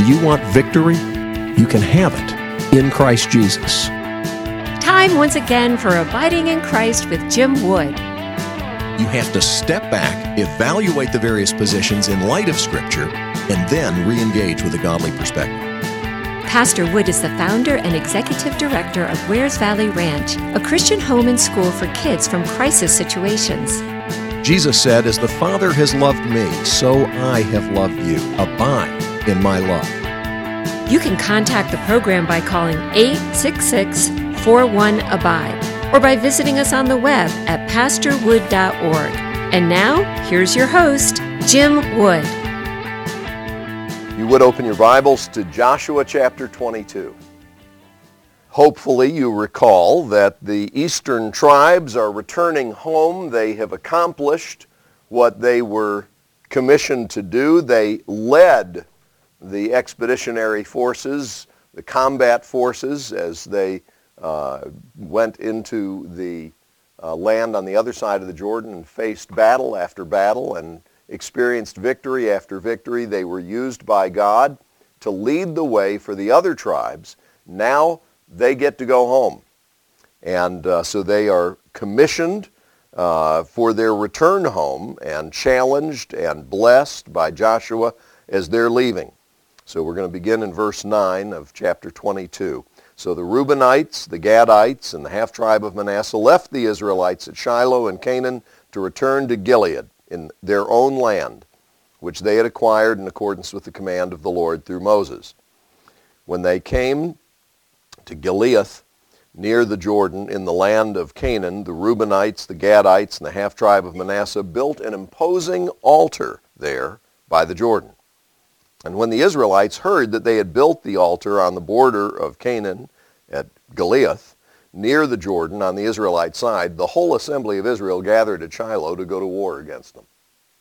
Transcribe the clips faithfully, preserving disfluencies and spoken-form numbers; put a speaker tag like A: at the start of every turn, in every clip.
A: Do you want victory? You can have it in Christ Jesus.
B: Time once again for Abiding in Christ with Jim Wood.
A: You have to step back, evaluate the various positions in light of Scripture, and then re-engage with a godly perspective.
B: Pastor Wood is the founder and executive director of Wares Valley Ranch, a Christian home and school for kids from crisis situations.
A: Jesus said, "As the Father has loved me, so I have loved you. Abide in my love."
B: You can contact the program by calling eight six six, four one, abide or by visiting us on the web at pastor wood dot org. And now, here's your host, Jim Wood.
C: You would open your Bibles to Joshua chapter twenty-two. Hopefully you recall that the eastern tribes are returning home. They have accomplished what they were commissioned to do. They led the expeditionary forces, the combat forces, as they uh, went into the uh, land on the other side of the Jordan and faced battle after battle and experienced victory after victory. They were used by God to lead the way for the other tribes. Now they get to go home. And uh, so they are commissioned uh, for their return home and challenged and blessed by Joshua as they're leaving. So we're going to begin in verse nine of chapter twenty-two. So the Reubenites, the Gadites, and the half-tribe of Manasseh left the Israelites at Shiloh in Canaan to return to Gilead in their own land, which they had acquired in accordance with the command of the Lord through Moses. When they came to Gilead, near the Jordan, in the land of Canaan, the Reubenites, the Gadites, and the half-tribe of Manasseh built an imposing altar there by the Jordan. And when the Israelites heard that they had built the altar on the border of Canaan at Gilead, near the Jordan on the Israelite side, the whole assembly of Israel gathered at Shiloh to go to war against them.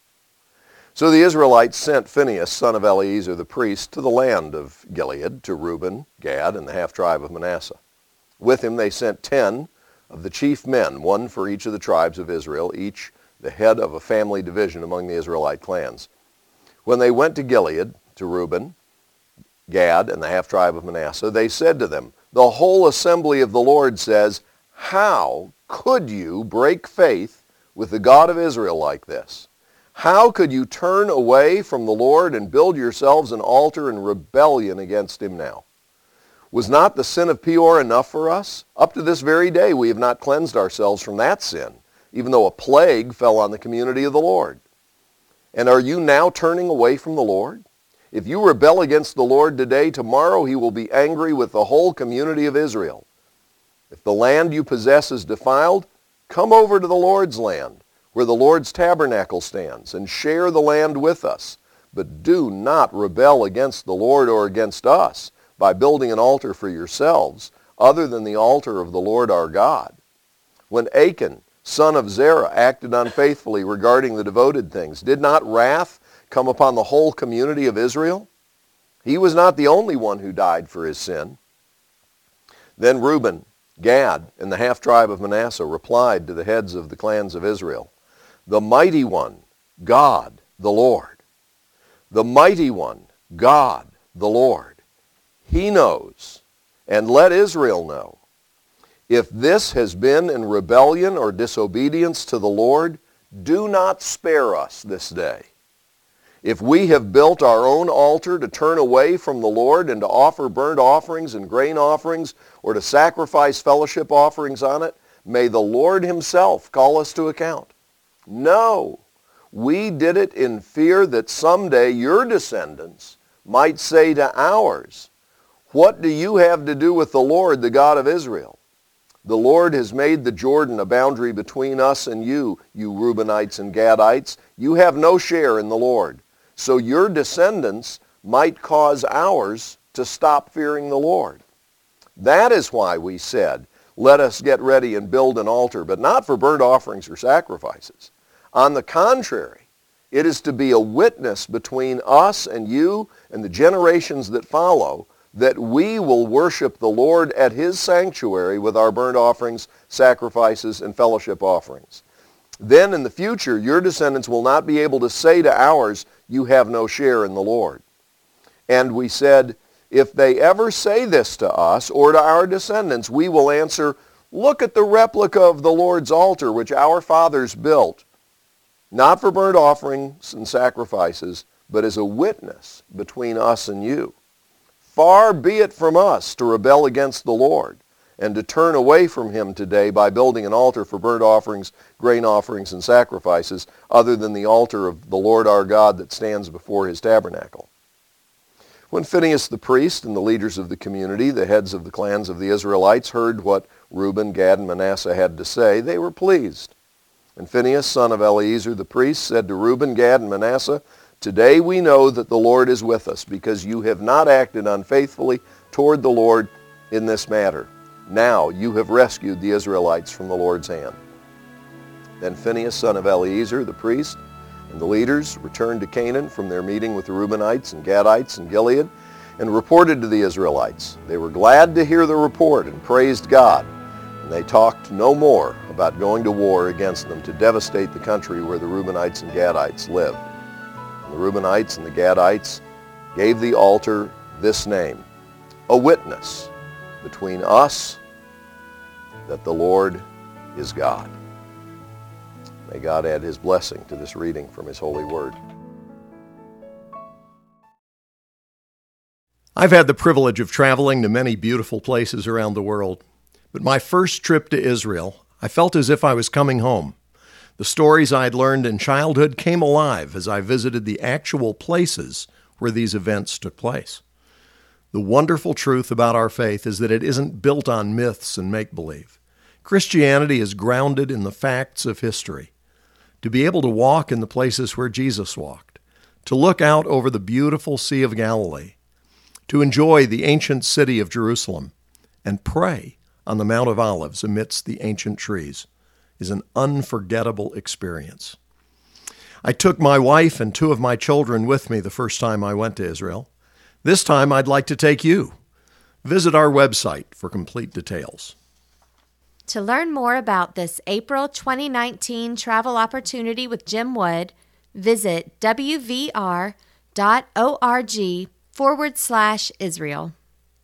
C: So the Israelites sent Phinehas, son of Eleazar the priest, to the land of Gilead, to Reuben, Gad, and the half-tribe of Manasseh. With him they sent ten of the chief men, one for each of the tribes of Israel, each the head of a family division among the Israelite clans. When they went to Gilead, to Reuben, Gad, and the half-tribe of Manasseh, they said to them, "The whole assembly of the Lord says, how could you break faith with the God of Israel like this? How could you turn away from the Lord and build yourselves an altar in rebellion against him now? Was not the sin of Peor enough for us? Up to this very day we have not cleansed ourselves from that sin, even though a plague fell on the community of the Lord. And are you now turning away from the Lord? If you rebel against the Lord today, tomorrow he will be angry with the whole community of Israel. If the land you possess is defiled, come over to the Lord's land, where the Lord's tabernacle stands, and share the land with us. But do not rebel against the Lord or against us by building an altar for yourselves, other than the altar of the Lord our God. When Achan, son of Zerah, acted unfaithfully regarding the devoted things, did not wrath come upon the whole community of Israel? He was not the only one who died for his sin." Then Reuben, Gad, and the half-tribe of Manasseh replied to the heads of the clans of Israel, "The mighty one, God, the Lord. The mighty one, God, the Lord. He knows, and let Israel know. If this has been in rebellion or disobedience to the Lord, do not spare us this day. If we have built our own altar to turn away from the Lord and to offer burnt offerings and grain offerings or to sacrifice fellowship offerings on it, may the Lord himself call us to account. No, we did it in fear that someday your descendants might say to ours, 'What do you have to do with the Lord, the God of Israel?' The Lord has made the Jordan a boundary between us and you, you Reubenites and Gadites. You have no share in the Lord. So your descendants might cause ours to stop fearing the Lord. That is why we said, 'Let us get ready and build an altar,' but not for burnt offerings or sacrifices. On the contrary, it is to be a witness between us and you and the generations that follow, that we will worship the Lord at his sanctuary with our burnt offerings, sacrifices, and fellowship offerings. Then in the future, your descendants will not be able to say to ours, 'You have no share in the Lord.' And we said, if they ever say this to us or to our descendants, we will answer, look at the replica of the Lord's altar which our fathers built, not for burnt offerings and sacrifices, but as a witness between us and you. Far be it from us to rebel against the Lord and to turn away from him today by building an altar for burnt offerings, grain offerings, and sacrifices, other than the altar of the Lord our God that stands before his tabernacle. When Phinehas the priest and the leaders of the community, the heads of the clans of the Israelites, heard what Reuben, Gad, and Manasseh had to say, they were pleased. And Phinehas, son of Eleazar the priest, said to Reuben, Gad, and Manasseh, today we know that the Lord is with us, because you have not acted unfaithfully toward the Lord in this matter. Now you have rescued the Israelites from the Lord's hand. Then Phinehas, son of Eleazar the priest, and the leaders returned to Canaan from their meeting with the Reubenites and Gadites and Gilead, and reported to the Israelites. They were glad to hear the report and praised God. And they talked no more about going to war against them to devastate the country where the Reubenites and Gadites lived. And the Reubenites and the Gadites gave the altar this name, a witness between us that the Lord is God. May God add his blessing to this reading from his holy word.
A: I've had the privilege of traveling to many beautiful places around the world, but my first trip to Israel, I felt as if I was coming home. The stories I'd learned in childhood came alive as I visited the actual places where these events took place. The wonderful truth about our faith is that it isn't built on myths and make-believe. Christianity is grounded in the facts of history. To be able to walk in the places where Jesus walked, to look out over the beautiful Sea of Galilee, to enjoy the ancient city of Jerusalem, and pray on the Mount of Olives amidst the ancient trees is an unforgettable experience. I took my wife and two of my children with me the first time I went to Israel. This time I'd like to take you. Visit our website for complete details.
D: To learn more about this April twenty nineteen travel opportunity with Jim Wood, visit wvr.org forward slash Israel.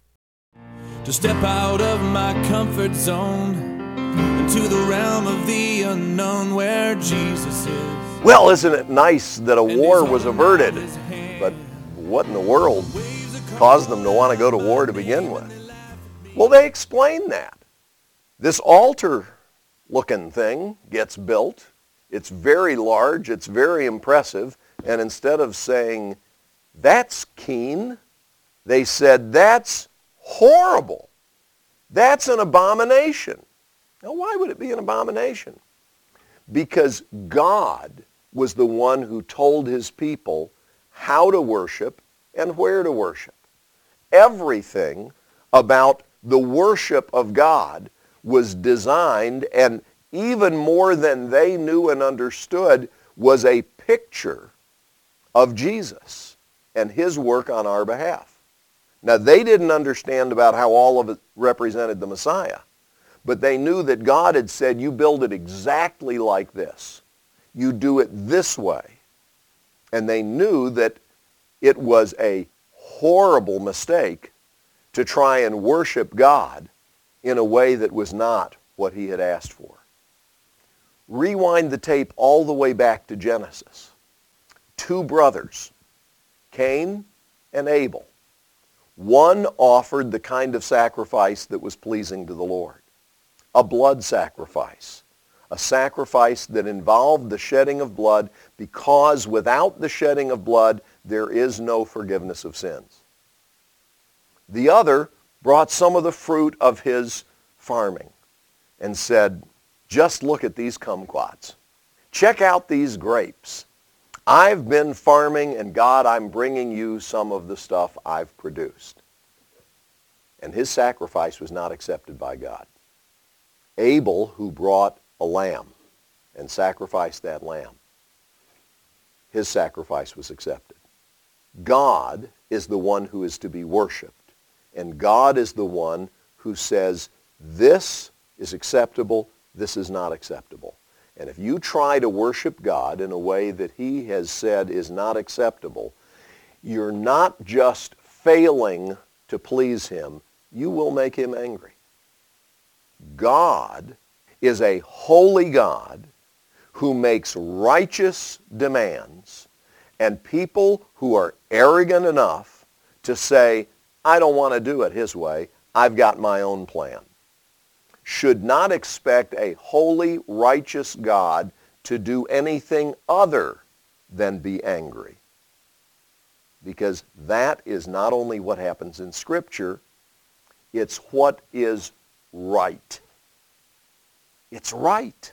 E: To step out of my comfort zone into the realm of the unknown where Jesus is.
C: Well, isn't it nice that a war was averted? But what in the world caused them to want to go to war to begin with? Well, they explain that. This altar-looking thing gets built. It's very large. It's very impressive. And instead of saying, that's keen, they said, that's horrible. That's an abomination. Now, why would it be an abomination? Because God was the one who told his people how to worship and where to worship. Everything about the worship of God was designed, and even more than they knew and understood, was a picture of Jesus and his work on our behalf. Now, they didn't understand about how all of it represented the Messiah, but they knew that God had said, you build it exactly like this. You do it this way. And they knew that it was a horrible mistake to try and worship God in a way that was not what he had asked for. Rewind the tape all the way back to Genesis. Two brothers, Cain and Abel. One offered the kind of sacrifice that was pleasing to the Lord, a blood sacrifice, a sacrifice that involved the shedding of blood, because without the shedding of blood, there is no forgiveness of sins. The other brought some of the fruit of his farming and said, just look at these kumquats. Check out these grapes. I've been farming, and God, I'm bringing you some of the stuff I've produced. And his sacrifice was not accepted by God. Abel, who brought a lamb and sacrificed that lamb, his sacrifice was accepted. God is the one who is to be worshiped. And God is the one who says, this is acceptable, this is not acceptable. And if you try to worship God in a way that he has said is not acceptable, you're not just failing to please him, you will make him angry. God is a holy God who makes righteous demands, and people who are arrogant enough to say, I don't want to do it his way, I've got my own plan, should not expect a holy, righteous God to do anything other than be angry. Because that is not only what happens in Scripture, it's what is right. It's right.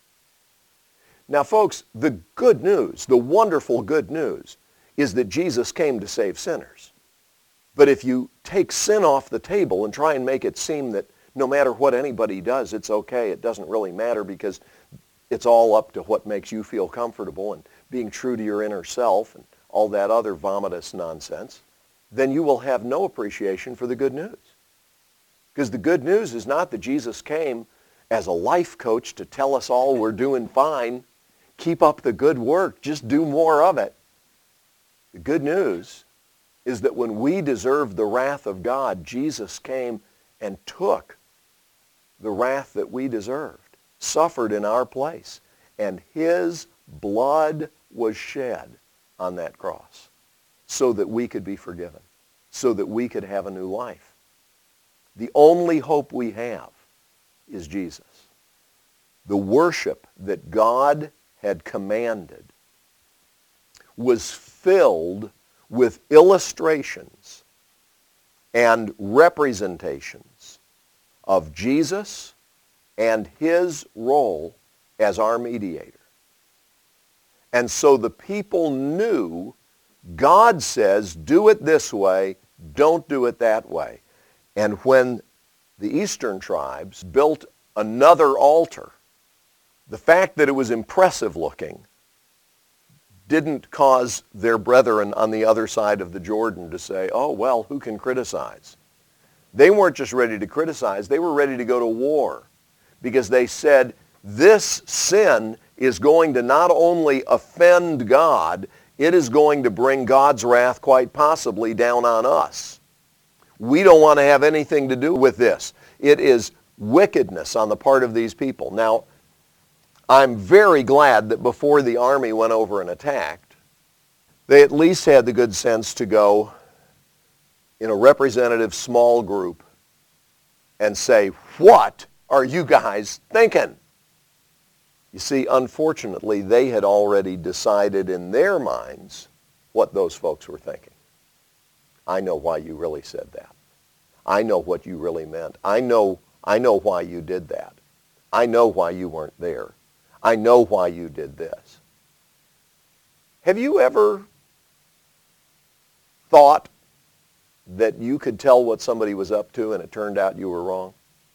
C: Now, folks, the good news, the wonderful good news, is that Jesus came to save sinners. But if you take sin off the table and try and make it seem that no matter what anybody does, it's okay, it doesn't really matter because it's all up to what makes you feel comfortable and being true to your inner self and all that other vomitous nonsense, then you will have no appreciation for the good news. Because the good news is not that Jesus came as a life coach to tell us all we're doing fine. Keep up the good work. Just do more of it. The good news is that when we deserved the wrath of God, Jesus came and took the wrath that we deserved, suffered in our place, and his blood was shed on that cross so that we could be forgiven, so that we could have a new life. The only hope we have is Jesus. The worship that God had commanded was filled with illustrations and representations of Jesus and his role as our mediator. And so the people knew God says, do it this way, don't do it that way. And when the eastern tribes built another altar, the fact that it was impressive looking didn't cause their brethren on the other side of the Jordan to say, oh, well, who can criticize? They weren't just ready to criticize, they were ready to go to war because they said, this sin is going to not only offend God, it is going to bring God's wrath quite possibly down on us. We don't want to have anything to do with this. It is wickedness on the part of these people. Now, I'm very glad that before the army went over and attacked, they at least had the good sense to go in a representative small group and say, what are you guys thinking? You see, unfortunately, they had already decided in their minds what those folks were thinking. I know why you really said that. I know what you really meant. I know, I know why you did that. I know why you weren't there. I know why you did this. Have you ever thought that you could tell what somebody was up to and it turned out you were wrong?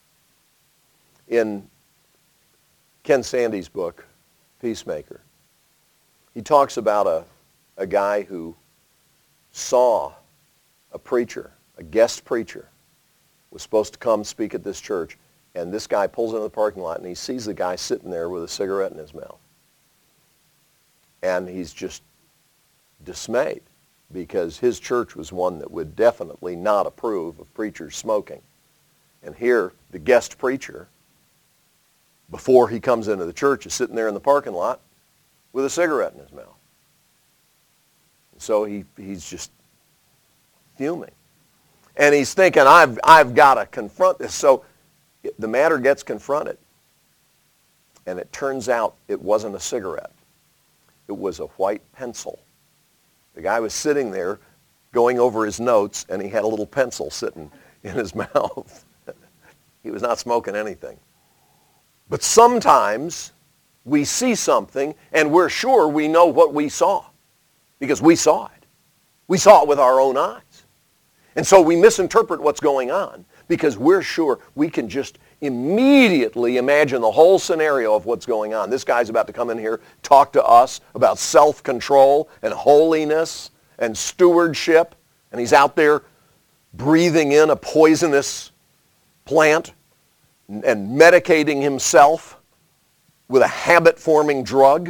C: In Ken Sande's book, Peacemaker, he talks about a, a guy who saw a preacher, a guest preacher, was supposed to come speak at this church, and this guy pulls into the parking lot and he sees the guy sitting there with a cigarette in his mouth. And he's just dismayed because his church was one that would definitely not approve of preachers smoking. And here, the guest preacher, before he comes into the church, is sitting there in the parking lot with a cigarette in his mouth. And so he, he's just fuming. And he's thinking, I've, I've got to confront this. So the matter gets confronted. And it turns out it wasn't a cigarette. It was a white pencil. The guy was sitting there going over his notes, and he had a little pencil sitting in his mouth. He was not smoking anything. But sometimes we see something, and we're sure we know what we saw because we saw it. We saw it with our own eyes. And so we misinterpret what's going on because we're sure we can just immediately imagine the whole scenario of what's going on. This guy's about to come in here, talk to us about self-control and holiness and stewardship, and he's out there breathing in a poisonous plant and medicating himself with a habit-forming drug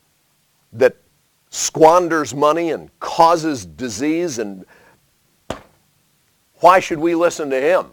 C: that squanders money and causes disease and Why should we listen to him?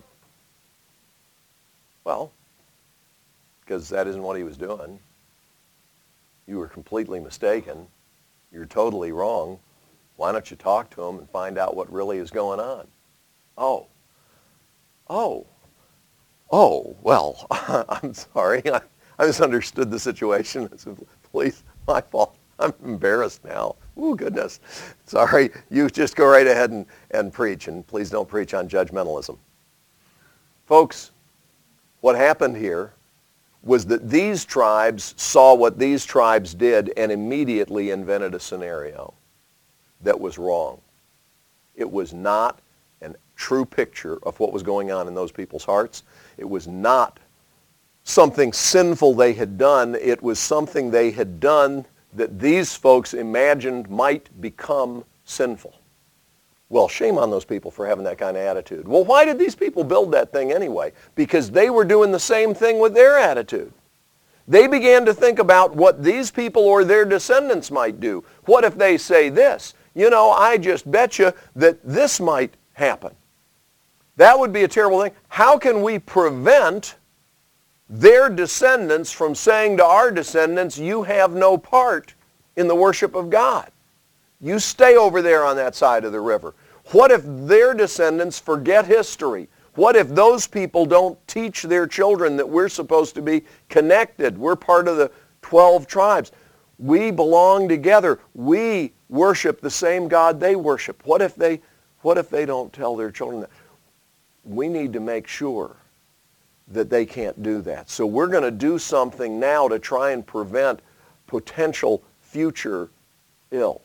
C: Well, because that isn't what he was doing. You were completely mistaken. You're totally wrong. Why don't you talk to him and find out what really is going on? Oh. Oh. Oh, well, I'm sorry. I, I misunderstood the situation. I said, please, my fault. I'm embarrassed now. Oh, goodness. Sorry. You just go right ahead and, and preach, and please don't preach on judgmentalism. Folks, what happened here was that these tribes saw what these tribes did and immediately invented a scenario that was wrong. It was not a true picture of what was going on in those people's hearts. It was not something sinful they had done. It was something they had done that these folks imagined might become sinful. Well, shame on those people for having that kind of attitude. Well, why did these people build that thing anyway? Because they were doing the same thing with their attitude. They began to think about what these people or their descendants might do. What if they say this? You know, I just bet you that this might happen. That would be a terrible thing. How can we prevent their descendants from saying to our descendants, you have no part in the worship of God? You stay over there on that side of the river. What if their descendants forget history? What if those people don't teach their children that we're supposed to be connected? We're part of the twelve tribes. We belong together. We worship the same God they worship. What if they, what if they don't tell their children that? We need to make sure that they can't do that. So we're going to do something now to try and prevent potential future ill.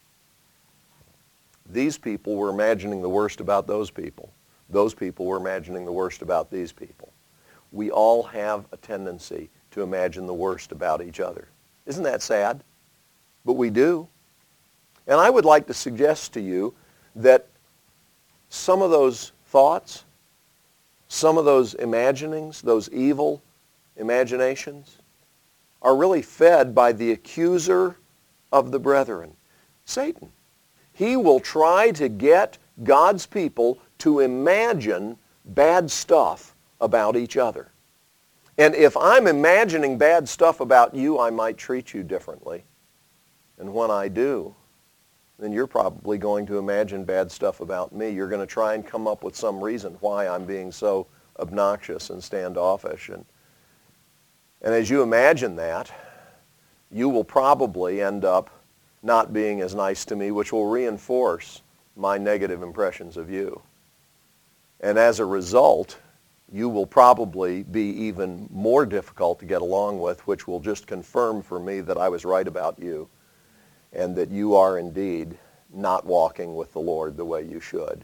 C: These people were imagining the worst about those people. Those people were imagining the worst about these people. We all have a tendency to imagine the worst about each other. Isn't that sad? But we do. And I would like to suggest to you that some of those thoughts, some of those imaginings, those evil imaginations, are really fed by the accuser of the brethren, Satan. He will try to get God's people to imagine bad stuff about each other. And if I'm imagining bad stuff about you, I might treat you differently. And when I do, then you're probably going to imagine bad stuff about me. You're going to try and come up with some reason why I'm being so obnoxious and standoffish. And, and as you imagine that, you will probably end up not being as nice to me, which will reinforce my negative impressions of you. And as a result, you will probably be even more difficult to get along with, which will just confirm for me that I was right about you and that you are indeed not walking with the Lord the way you should.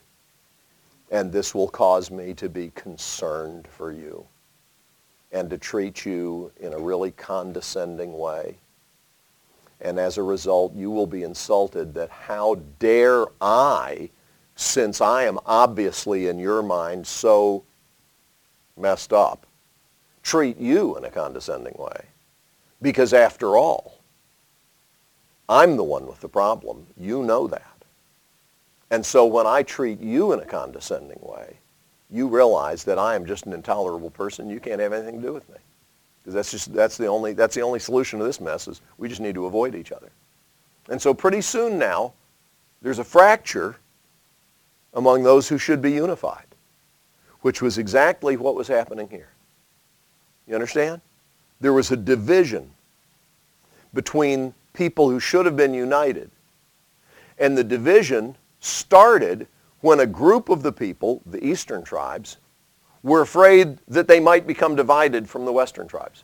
C: And this will cause me to be concerned for you and to treat you in a really condescending way. And as a result, you will be insulted that how dare I, since I am obviously in your mind so messed up, treat you in a condescending way. Because after all, I'm the one with the problem. You know that. And so when I treat you in a condescending way, you realize that I am just an intolerable person. You can't have anything to do with me. Because that's just that's the only that's the only solution to this mess is we just need to avoid each other. And so pretty soon now, there's a fracture among those who should be unified, which was exactly what was happening here. You understand? There was a division between people who should have been united. And the division started when a group of the people, the eastern tribes, were afraid that they might become divided from the western tribes.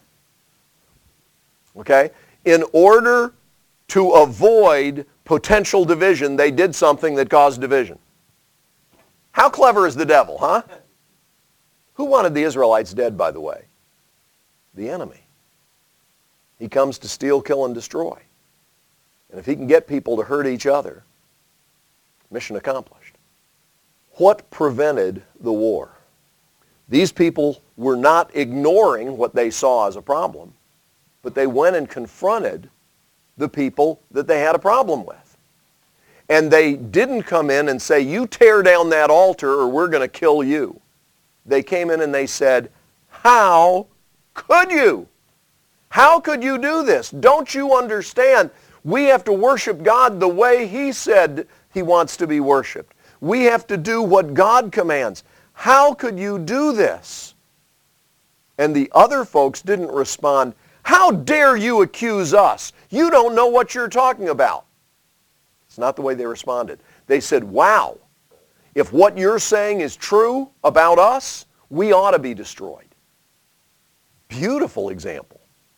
C: Okay? In order to avoid potential division, they did something that caused division. How clever is the devil, huh? Who wanted the Israelites dead, by the way? The enemy. He comes to steal, kill, and destroy. And if he can get people to hurt each other, mission accomplished. What prevented the war? These people were not ignoring what they saw as a problem, but they went and confronted the people that they had a problem with. And they didn't come in and say, you tear down that altar or we're going to kill you. They came in and they said, how could you? How could you do this? Don't you understand? We have to worship God the way He said He wants to be worshiped. We have to do what God commands. How could you do this? And the other folks didn't respond, how dare you accuse us? You don't know what you're talking about. It's not the way they responded. They said, wow, if what you're saying is true about us, we ought to be destroyed. Beautiful example.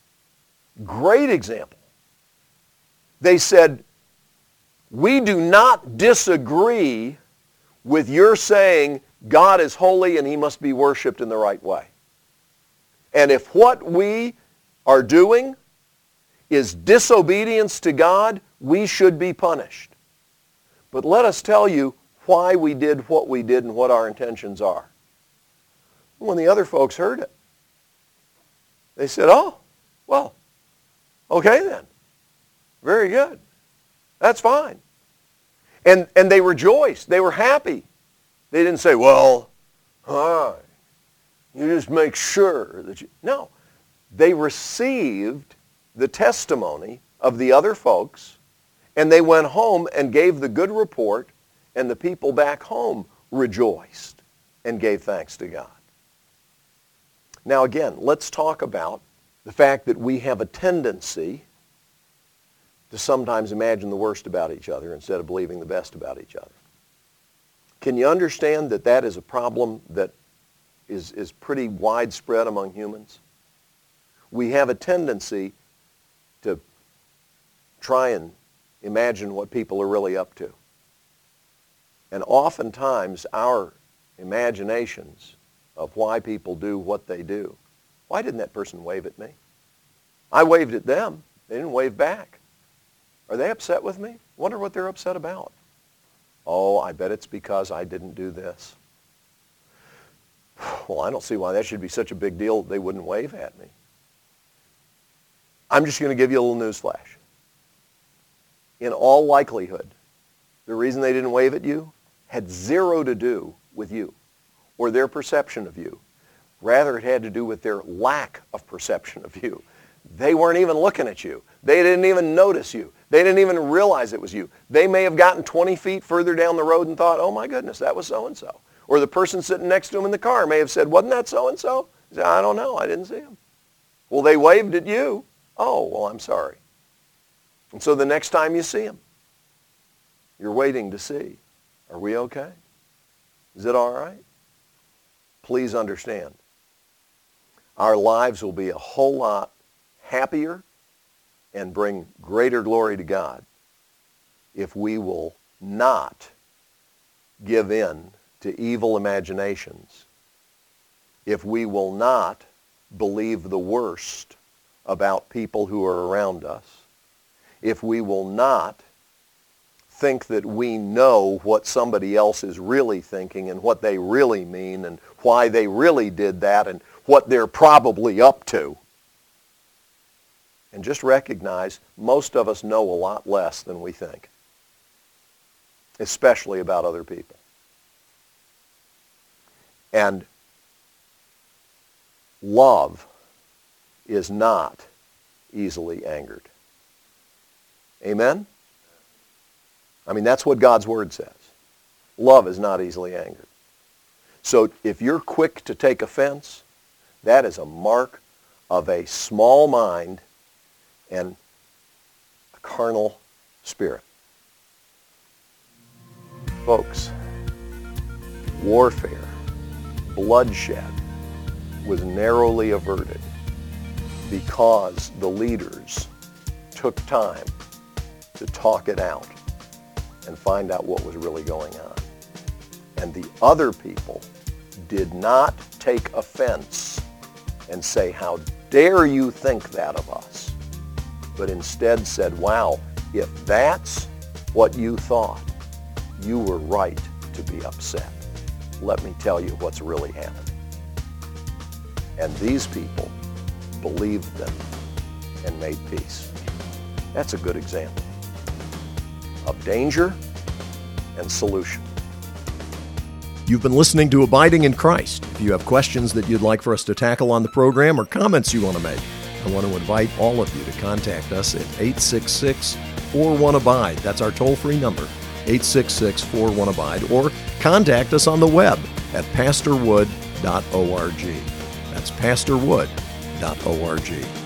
C: Great example. They said, we do not disagree with your saying God is holy and He must be worshiped in the right way. And if what we are doing is disobedience to God, we should be punished. But let us tell you why we did what we did and what our intentions are. When the other folks heard it, they said, oh, well, okay then. Very good. That's fine. And, and they rejoiced. They were happy. They didn't say, well, all right, you just make sure that you... No. They received the testimony of the other folks, and they went home and gave the good report, and the people back home rejoiced and gave thanks to God. Now again, let's talk about the fact that we have a tendency to sometimes imagine the worst about each other instead of believing the best about each other. Can you understand that that is a problem that is, is pretty widespread among humans? We have a tendency to try and imagine what people are really up to. And oftentimes our imaginations of why people do what they do. Why didn't that person wave at me? I waved at them. They didn't wave back. Are they upset with me? Wonder what they're upset about. Oh, I bet it's because I didn't do this. Well, I don't see why that should be such a big deal they wouldn't wave at me. I'm just going to give you a little news flash. In all likelihood, the reason they didn't wave at you had zero to do with you or their perception of you. Rather, it had to do with their lack of perception of you. They weren't even looking at you. They didn't even notice you. They didn't even realize it was you. They may have gotten twenty feet further down the road and thought, oh my goodness, that was so-and-so. Or the person sitting next to him in the car may have said, wasn't that so-and-so? He said, I don't know, I didn't see him. Well, they waved at you. Oh, well, I'm sorry. And so the next time you see him, you're waiting to see, are we okay? Is it all right? Please understand, our lives will be a whole lot happier and bring greater glory to God if we will not give in to evil imaginations, if we will not believe the worst about people who are around us, if we will not think that we know what somebody else is really thinking and what they really mean and why they really did that and what they're probably up to. And just recognize most of us know a lot less than we think, especially about other people. And love is not easily angered. Amen? I mean, that's what God's Word says. Love is not easily angered. So if you're quick to take offense, that is a mark of a small mind and a carnal spirit. Folks, warfare, bloodshed was narrowly averted because the leaders took time to talk it out and find out what was really going on. And the other people did not take offense and say, how dare you think that of us? But instead said, wow, if that's what you thought, you were right to be upset. Let me tell you what's really happening. And these people believed them and made peace. That's a good example of danger and solution.
A: You've been listening to Abiding in Christ. If you have questions that you'd like for us to tackle on the program or comments you want to make, I want to invite all of you to contact us at eight six six, four one, abide. That's our toll-free number, eight six six, four one, abide, or contact us on the web at pastor wood dot org. That's pastor wood dot org.